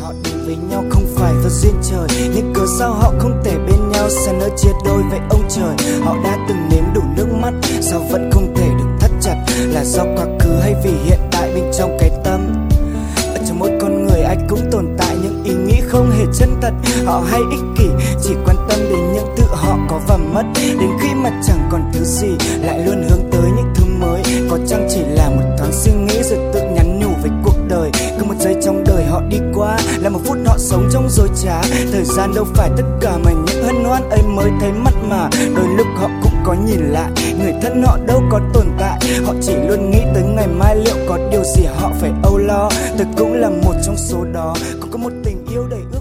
họ đến với nhau không phải do duyên trời, nhưng cớ sao họ không thể bên nhau, xa nỡ chia đôi với ông trời. Họ đã từng nếm đủ nước mắt, sao vẫn không thể được thắt chặt, là do quá khứ hay vì hiện tại bên trong cái tâm. Ở trong mỗi con người ai cũng tồn tại những ý nghĩ không hề chân thật. Họ hay ích kỷ, chỉ quan tâm đến những thứ họ có và mất, đến khi mà chẳng còn thứ gì lại luôn hướng tới những thứ mới. Có chăng chỉ là một thoáng suy nghĩ rồi tự nhắn nhủ với cuộc đời. Cứ một giây trong đời họ đi qua là một phút họ sống trong dối trá. Thời gian đâu phải tất cả mà những hân hoan ấy mới thấy mặt mà. Đôi lúc họ cũng có nhìn lại, người thân họ đâu có tồn tại. Họ chỉ luôn nghĩ tới ngày mai liệu có điều gì họ phải âu lo. Tôi cũng là một trong số đó, cũng có một tình yêu đầy ước